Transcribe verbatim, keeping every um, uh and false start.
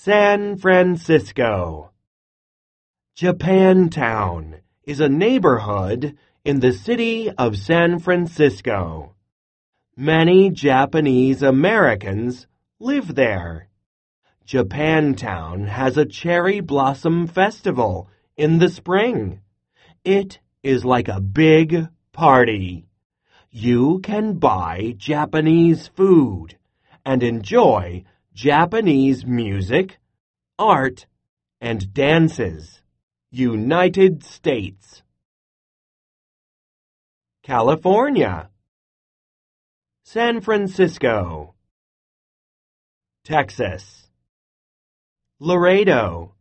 San Francisco. Japantown is a neighborhood in the city of San Francisco. Many Japanese Americans live there. Japantown has a cherry blossom festival in the spring. It is like a big party. You can buy Japanese food and enjoy Japanese music, art, and dances. United States. California. San Francisco. Texas. Laredo.